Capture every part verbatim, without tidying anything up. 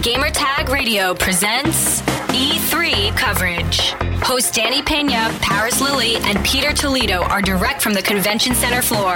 Gamertag Radio presents E three coverage. Hosts Danny Pena, Paris Lilly, and Peter Toledo are direct from the convention center floor.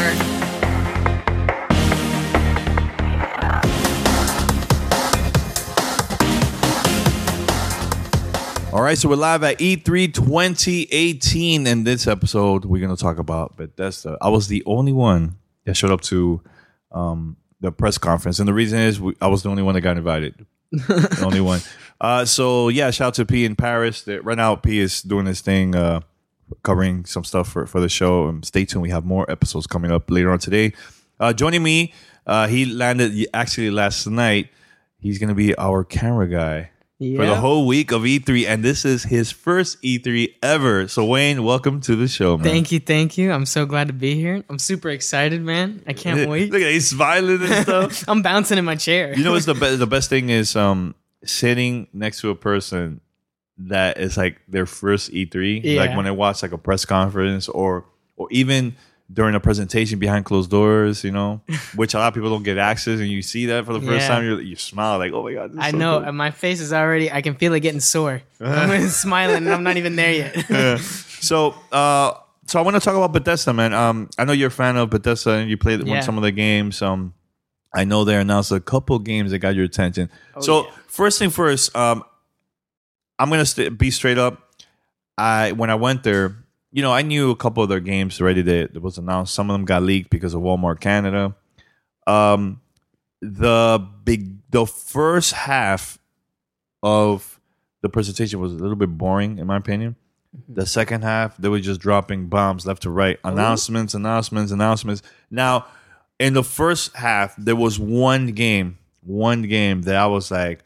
All right, so we're live at E three twenty eighteen, and this episode we're going to talk about Bethesda. I was the only one that showed up to um, the press conference, and the reason is we, I was the only one that got invited. The only one. Uh, so yeah, shout out to P in Paris. That right now P is doing this thing, uh, covering some stuff for, for the show. Um, stay tuned. We have more episodes coming up later on today. Uh, joining me, uh, he landed actually last night. He's going to be our camera guy. Yeah. For the whole week of E three, and this is his first E three ever. So Wayne, welcome to the show, man. Thank you, thank you. I'm so glad to be here. I'm super excited, man. I can't wait. Look at he's smiling and stuff. I'm bouncing in my chair. You know what's the best? The best thing is um sitting next to a person that is like their first E three. Yeah. Like when I watch like a press conference or or even during a presentation behind closed doors, you know, which a lot of people don't get access, and you see that for the first Yeah. time, you you smile like, oh my god! This is I so know, cool. and my face is already, I can feel it getting sore. I'm smiling, and I'm not even there yet. Yeah. So, uh, so I want to talk about Bethesda, man. Um, I know you're a fan of Bethesda, and you played Yeah. some of the games. Um, I know they announced a couple games that got your attention. Oh, so, yeah. first thing first, um, I'm gonna st- be straight up. I when I went there, you know, I knew a couple of their games already that, that was announced. Some of them got leaked because of Walmart Canada. Um, the big, the first half of the presentation was a little bit boring, in my opinion. Mm-hmm. The second half, they were just dropping bombs left to right, announcements, oh. announcements, announcements. Now, in the first half, there was one game, one game that I was like,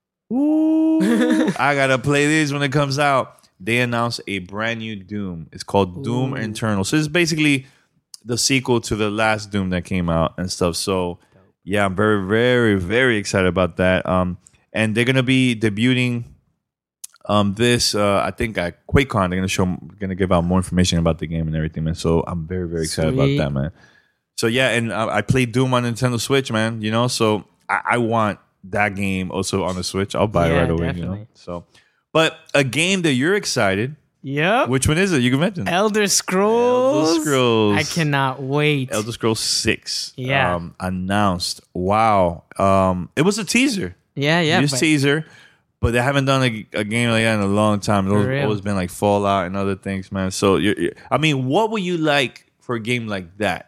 "Ooh, I gotta play this when it comes out." They announced a brand new Doom. It's called Ooh. Doom Eternal. So it's basically the sequel to the last Doom that came out and stuff. So yeah, I'm very, very, very excited about that. Um, and they're gonna be debuting um this. Uh, I think at QuakeCon they're gonna show, gonna give out more information about the game and everything, man. So I'm very, very excited Sweet. about that, man. So yeah, and I, I played Doom on Nintendo Switch, man. You know, so I, I want that game also on the Switch. I'll buy Yeah, it right away. definitely. You know, so. But a game that you're excited. Yep. Which one is it? You can mention. Elder Scrolls. Elder Scrolls. I cannot wait. Elder Scrolls six. Yeah. Um, announced. Wow. Um, it was a teaser. Yeah, yeah. Just but- teaser. But they haven't done a, a game like that in a long time. It's always, always been like Fallout and other things, man. So, you're, you're, I mean, what would you like for a game like that?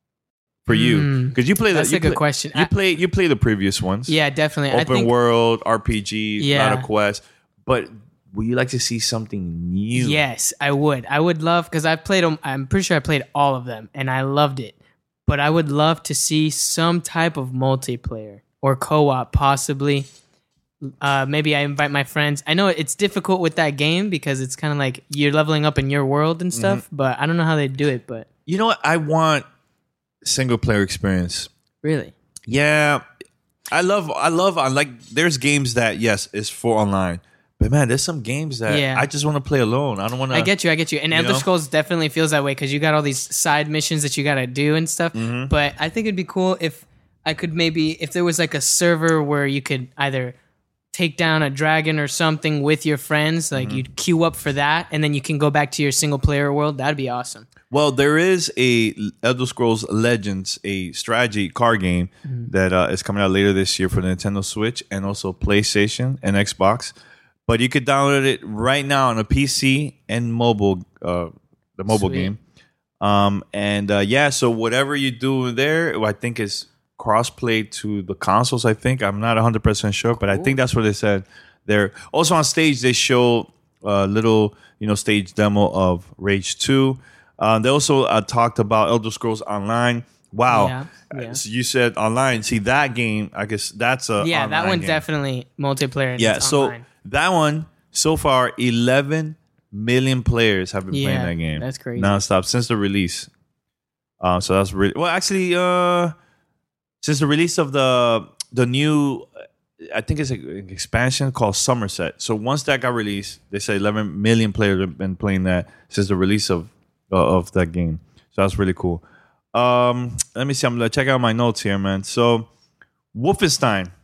For you, because you play That's the, you a good play, question. You I- play you play the previous ones. Yeah, definitely. I Open think, world, R P G, Yeah. not a quest. But would you like to see something new? Yes, I would. I would love, because I've played them. I'm pretty sure I played all of them, and I loved it. But I would love to see some type of multiplayer or co-op, possibly. Uh, maybe I invite my friends. I know it's difficult with that game because it's kind of like you're leveling up in your world and stuff. Mm-hmm. But I don't know how they do it. But You know what? I want single player experience. really, Yeah, I love. I love. I like. There's games that yes is for online, but man, there's some games that Yeah. I just want to play alone. I don't want to. I get you. I get you. And you Elder know? Scrolls definitely feels that way because you got all these side missions that you got to do and stuff. Mm-hmm. But I think it'd be cool if I could maybe, if there was like a server where you could either take down a dragon or something with your friends, like Mm-hmm. you'd queue up for that, and then you can go back to your single player world. That'd be awesome. Well, there is a Elder Scrolls Legends, a strategy card game Mm-hmm. that uh, is coming out later this year for the Nintendo Switch and also PlayStation and Xbox. But you could download it right now on a P C and mobile, uh, the mobile Sweet. game. Um, and uh, yeah, so whatever you do there, I think is crossplay to the consoles. I think I'm not one hundred percent sure, but I think that's what they said. There also on stage they show a little, you know, stage demo of Rage two. Uh, they also uh, talked about Elder Scrolls Online. Wow, Yeah, Uh, yeah. so you said online. See that game? I guess that's a yeah, that online one's game. definitely multiplayer. And Yeah, it's so online. that one so far, eleven million players have been Yeah, playing that game. that's crazy. Nonstop since the release. Uh, so that's really well. Actually, uh, since the release of the the new, I think it's an expansion called Somerset. So once that got released, they said eleven million players have been playing that since the release of uh, of that game. So that's really cool. Um, let me see. I'm gonna check out my notes here, man. So Wolfenstein.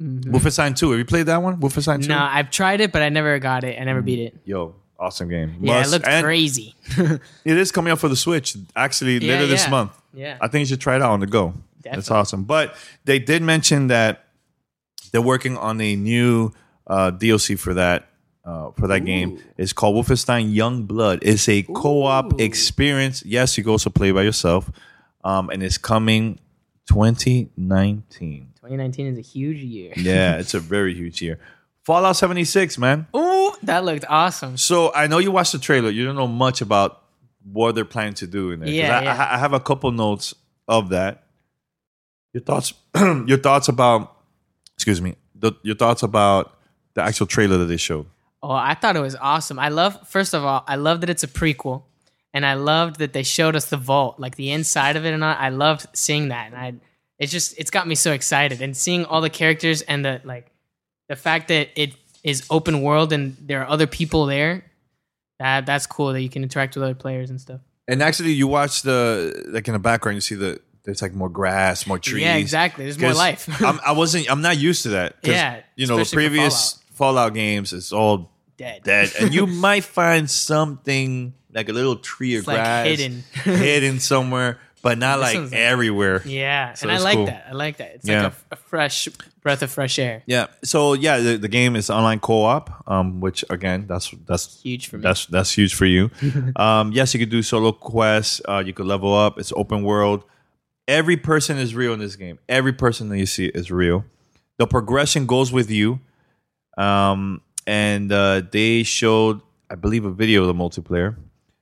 Mm-hmm. Wolfenstein two. Have you played that one? Wolfenstein two? No, I've tried it, but I never got it. I never beat it. Yo, awesome game. Yeah, Must- it looked and crazy. It is coming out for the Switch, actually, Yeah, later this yeah. month. Yeah. I think you should try it out on the go. That's Definitely. awesome. But they did mention that they're working on a new uh, D L C for that uh, for that game. It's called Wolfenstein Young Blood. It's a co-op Ooh. experience. Yes, you can also play by yourself, um, and it's coming twenty nineteen. twenty nineteen is a huge year. Yeah, it's a very huge year. Fallout seventy-six, man. Ooh, that looked awesome. So I know you watched the trailer. You don't know much about what they're planning to do in there. 'Cause Yeah, I, yeah. I have a couple notes of that. Your thoughts? Your thoughts about? Excuse me. The, your thoughts about the actual trailer that they showed? Oh, I thought it was awesome. I love, first of all, I love that it's a prequel, and I loved that they showed us the vault, like the inside of it, and I, I loved seeing that, and I, it's just, it's got me so excited, and seeing all the characters and the like, the fact that it is open world and there are other people there, that that's cool that you can interact with other players and stuff. And actually, you watch the like in the background, you see the there's like more grass, more trees. Yeah, exactly. There's more 'Cause life. I'm, I wasn't. I'm not used to that. 'Cause, Yeah, you know the especially for previous Fallout games, it's all Dead. dead, and you might find something like a little tree or It's, like, grass hidden. hidden somewhere, but not This like one's, like- everywhere. Yeah, So and I it's like cool. that. I like that. It's Yeah. like a, a fresh breath of fresh air. Yeah. So yeah, the, the game is online co-op, um, which again, that's that's Huge for me. That's that's huge for you. um, yes, you could do solo quests. Uh, you could level up. It's open world. Every person is real in this game. Every person that you see is real. The progression goes with you. Um, and uh, they showed, I believe, a video of the multiplayer,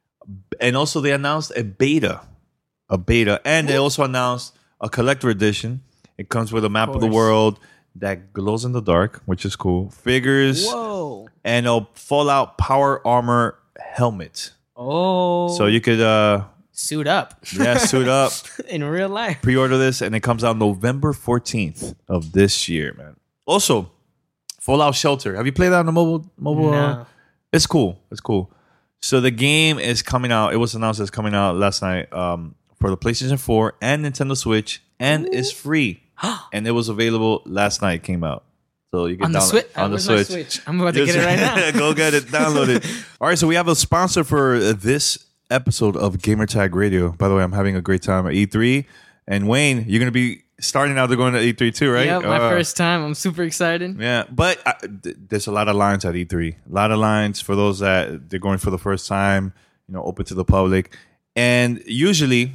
and also they announced a beta, a beta, and they also announced a collector edition. It comes with a map of, the course. world that glows in the dark, which is cool. Figures Whoa. and a Fallout Power Armor helmet. Oh. So you could, uh, suit up. yeah, suit up, In real life. pre-order this, and it comes out November fourteenth of this year, man. Also, Fallout Shelter. Have you played that on the mobile? Mobile. Uh, No. it's cool. It's cool. So the game is coming out. It was announced it's coming out last night um, for the PlayStation four and Nintendo Switch, and it's free. And it was available last night. It came out, so you can On the, download Switch. on the Where's my Switch. Switch? I'm about to get it right now. Go get it. Download it. All right. So we have a sponsor for uh, this episode of Gamertag Radio. By the way, I'm having a great time at E three. And Wayne, you're going to be starting out to going to E three too, right? Yep, my Uh, first time. I'm super excited. Yeah, but uh, th- there's a lot of lines at E three. A lot of lines for those that they're going for the first time, you know, open to the public. And usually,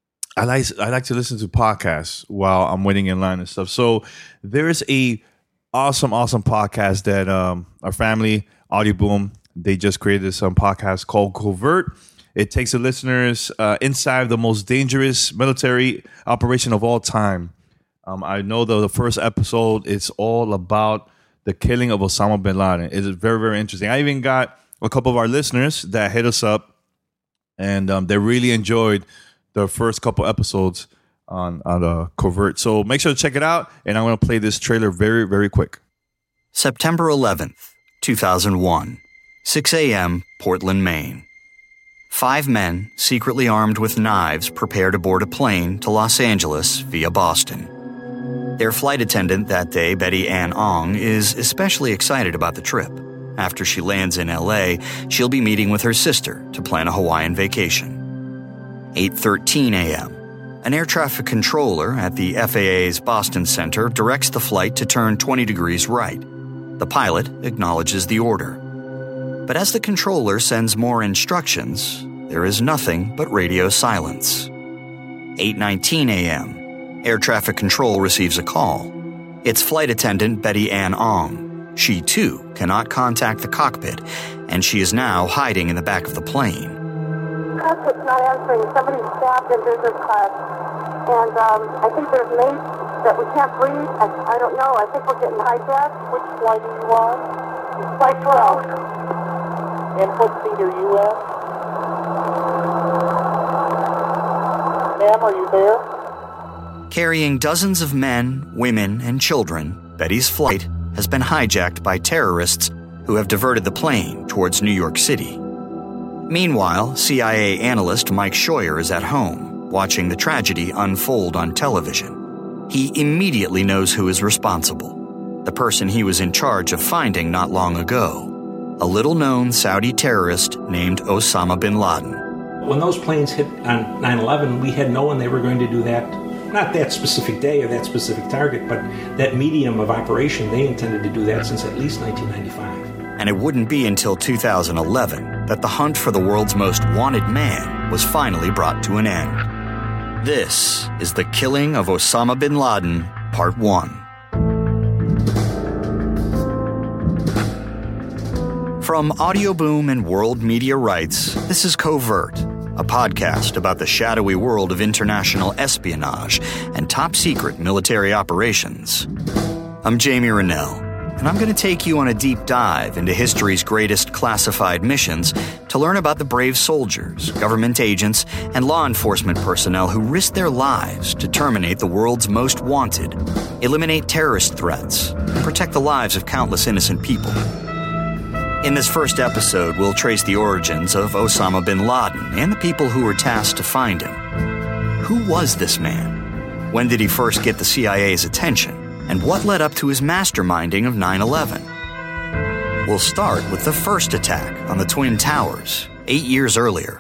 I like I like to listen to podcasts while I'm waiting in line and stuff. So there's a awesome, awesome podcast that um, our family, Audio Boom, they just created some podcast called Covert. It takes the listeners uh, inside the most dangerous military operation of all time. Um, I know the, the first episode is all about the killing of Osama bin Laden. It is very, very interesting. I even got a couple of our listeners that hit us up, and um, they really enjoyed the first couple episodes on, on the Covert. So make sure to check it out, and I'm going to play this trailer very, very quick. September eleventh, two thousand one, six a.m., Portland, Maine. Five men, secretly armed with knives, prepare to board a plane to Los Angeles via Boston. Their flight attendant that day, Betty Ann Ong, is especially excited about the trip. After she lands in L A, she'll be meeting with her sister to plan a Hawaiian vacation. eight thirteen a.m. An air traffic controller at the F A A's Boston Center directs the flight to turn twenty degrees right. The pilot acknowledges the order. But as the controller sends more instructions, there is nothing but radio silence. eight nineteen a.m. Air traffic control receives a call. It's flight attendant Betty Ann Ong. She, too, cannot contact the cockpit, and she is now hiding in the back of the plane. Cockpit's not answering. Somebody's stabbed in business class. And um, I think there's mates that we can't breathe. I, I don't know. I think we're getting hijacked. Which flight are you on? Flight twelve. And what seat are you at? Ma'am, are you there? Carrying dozens of men, women, and children, Betty's flight has been hijacked by terrorists who have diverted the plane towards New York City. Meanwhile, C I A analyst Mike Scheuer is at home, watching the tragedy unfold on television. He immediately knows who is responsible. the person he was in charge of finding not long ago. A little-known Saudi terrorist named Osama bin Laden. When those planes hit on nine eleven, we had known they were going to do that, not that specific day or that specific target, but that medium of operation, they intended to do that since at least nineteen ninety-five. And it wouldn't be until two thousand eleven that the hunt for the world's most wanted man was finally brought to an end. This is The Killing of Osama bin Laden, Part one. From Audio Boom and World Media Rights, this is Covert, a podcast about the shadowy world of international espionage and top-secret military operations. I'm Jamie Rennell, and I'm going to take you on a deep dive into history's greatest classified missions to learn about the brave soldiers, government agents, and law enforcement personnel who risked their lives to terminate the world's most wanted, eliminate terrorist threats, and protect the lives of countless innocent people. In this first episode, we'll trace the origins of Osama bin Laden and the people who were tasked to find him. Who was this man? When did he first get the C I A's attention? And what led up to his masterminding of nine eleven? We'll start with the first attack on the Twin Towers, eight years earlier.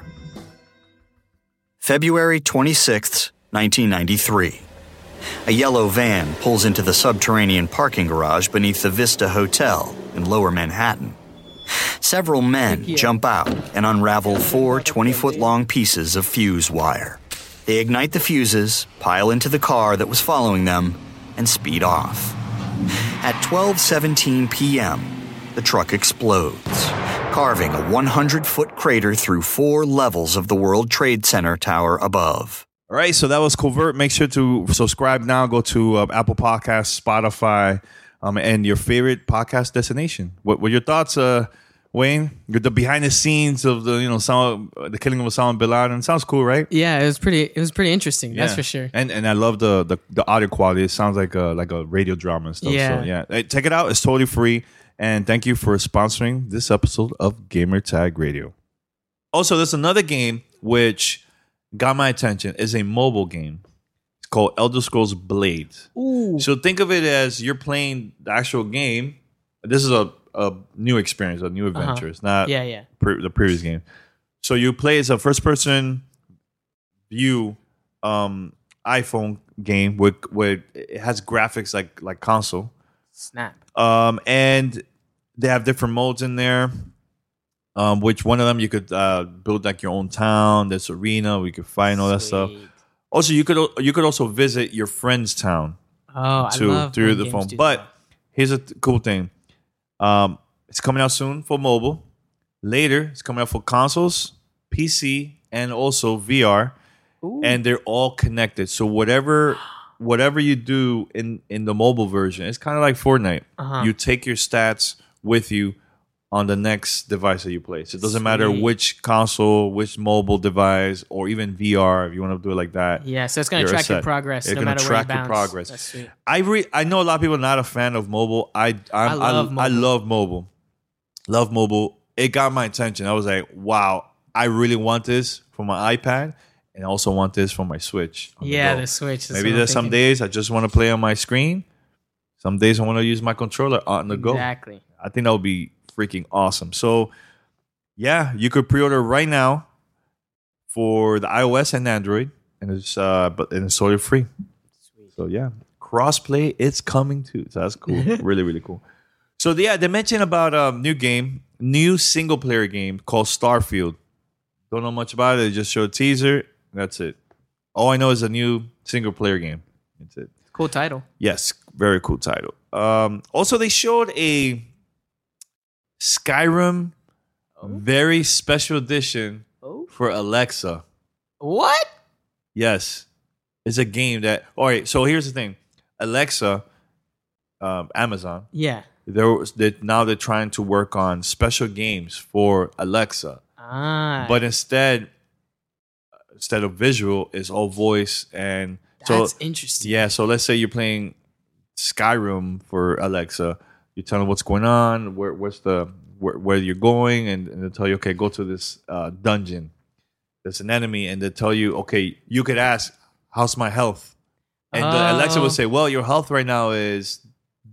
February twenty-sixth, nineteen ninety-three. A yellow van pulls into the subterranean parking garage beneath the Vista Hotel in Lower Manhattan. Several men jump out and unravel four twenty-foot-long pieces of fuse wire. They ignite the fuses, pile into the car that was following them, and speed off. At twelve seventeen p.m., the truck explodes, carving a one hundred foot crater through four levels of the World Trade Center tower above. All right, so that was Covert. Make sure to subscribe now. Go to uh, Apple Podcasts, Spotify, um, and your favorite podcast destination. What were your thoughts, uh, Wayne? The behind the scenes of the you know some, the killing of Osama bin Laden. Sounds cool, right? Yeah, it was pretty. It was pretty interesting. Yeah. That's for sure. And and I love the, the the audio quality. It sounds like a like a radio drama and stuff. Yeah. So yeah, hey, check it out. It's totally free. And thank you for sponsoring this episode of Gamer Tag Radio. Also, there's another game which got my attention. It's a mobile game. It's called Elder Scrolls Blades. Ooh. So think of it as you're playing the actual game. This is a, a new experience, a new adventure. Uh-huh. It's not Yeah, yeah. pre- the previous game. So you play as a first-person view um, iPhone game with with it has graphics like like console. Snap. Um, and they have different modes in there. Um, which one of them you could uh, build like your own town. There's arena. We could fight and all that stuff. Sweet. Also, you could you could also visit your friend's town Oh, to I love through when the games phone. do But that. here's a th- cool thing. Um, it's coming out soon for mobile. Later, it's coming out for consoles, P C, and also V R. Ooh. And they're all connected. So whatever whatever you do in, in the mobile version, it's kind of like Fortnite. Uh-huh. You take your stats with you on the next device that you play. So it doesn't matter Sweet. which console, which mobile device, or even V R if you want to do it like that. Yeah, so it's gonna You're track your set. progress It's no gonna matter track where you your bounce. progress. That's sweet. I re- I know a lot of people are not a fan of mobile. I I'm, I love I, I mobile. love mobile. Love mobile. It got my attention. I was like, wow, I really want this for my iPad, and I also want this for my Switch. on the Yeah, go. the Switch. That's Maybe what I'm there's some thinking. days I just want to play on my screen. Some days I want to use my controller on the go. Exactly. I think that would be freaking awesome. So, yeah, you could pre-order right now for the iOS and Android, and it's uh, but and it's totally free. Sweet. So yeah, crossplay it's coming too. So that's cool. really, really cool. So yeah, they mentioned about a um, new game, new single player game called Starfield. Don't know much about it. They just showed a teaser. That's it. All I know is a new single player game. That's it. Cool title. Yes, very cool title. Um, also, they showed a Skyrim very special edition Oh. for Alexa. What? Yes, it's a game that. All right, so here's the thing: Alexa, um, Amazon. Yeah. There was that now they're trying to work on special games for Alexa, Ah. but instead, instead of visual, it's all voice and that's so. interesting. Yeah, so let's say you're playing Skyrim for Alexa. You tell them what's going on, where where's the where, where you're going, and, and they tell you, okay, go to this uh, dungeon. There's an enemy, and they tell you, okay, you could ask, how's my health? And the Alexa Oh. would say, well, your health right now is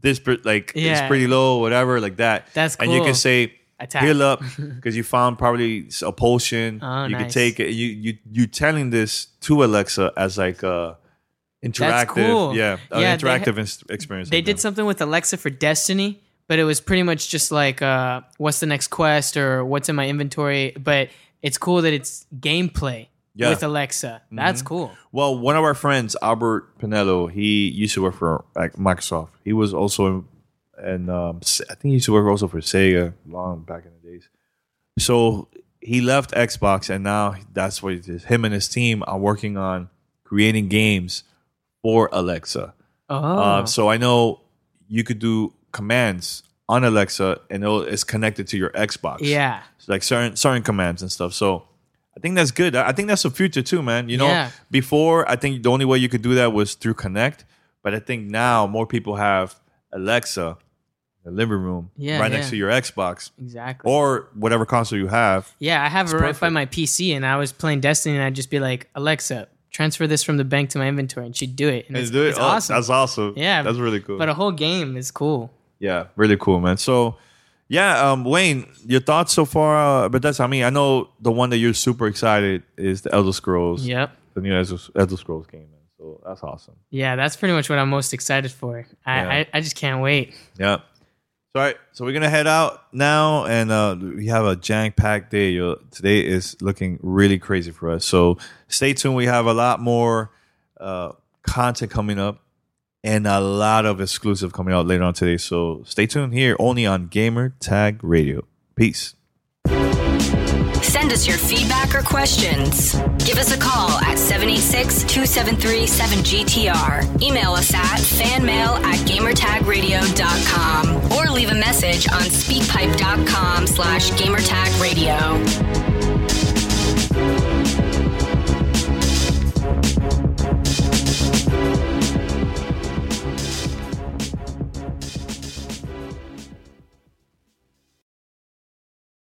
this per- like Yeah. it's pretty low, whatever, like that. That's And you cool. can say Attack. heal up because you found probably a potion. Oh, you can nice. take it. You you you telling this to Alexa as like a interactive, cool. yeah, an Yeah, they interactive ha- ins- experience. They like did that. something with Alexa for Destiny, but it was pretty much just like, uh, what's the next quest or what's in my inventory. But it's cool that it's gameplay Yeah. with Alexa. That's cool. Well, one of our friends, Albert Pinello, he used to work for like Microsoft. He was also in, and um, S- I think he used to work also for Sega long back in the days. So he left Xbox, and now that's what it is. Him and his team are working on creating games for Alexa. Oh, Uh, so I know you could do commands on Alexa, and it'll, it's connected to your Xbox. yeah. So like certain certain commands and stuff. So I think that's good. I I think that's the future too, man. You know, Yeah. before I think the only way you could do that was through Connect, but I think now more people have Alexa in the living room Yeah, right yeah. next to your Xbox Exactly. or whatever console you have. Yeah, I have it right by perfect. my P C, and I was playing Destiny, and I'd just be like, Alexa, transfer this from the bank to my inventory, and she'd do it. And it's, do it. it's Oh, awesome. That's awesome. Yeah, that's really cool. But a whole game is cool. Yeah, really cool, man. So, yeah, um, Wayne, your thoughts so far? Uh, but that's, I mean, I know the one that you're super excited is the Elder Scrolls. Yep. The new Elder, Elder Scrolls game, man. So that's awesome. Yeah, that's pretty much what I'm most excited for. I, Yeah. I, I just can't wait. Yeah. So, all right, so we're gonna head out now, and uh, we have a jam-packed day. Yo, today is looking really crazy for us. So stay tuned. We have a lot more uh, content coming up, and a lot of exclusive coming out later on today. So stay tuned here, only on Gamer Tag Radio. Peace. Send us your feedback or questions. Give us a call at seven eight six, two seven three, seven G T R. Email us at fanmail at gamertagradio dot com or leave a message on speakpipe dot com slash gamertagradio.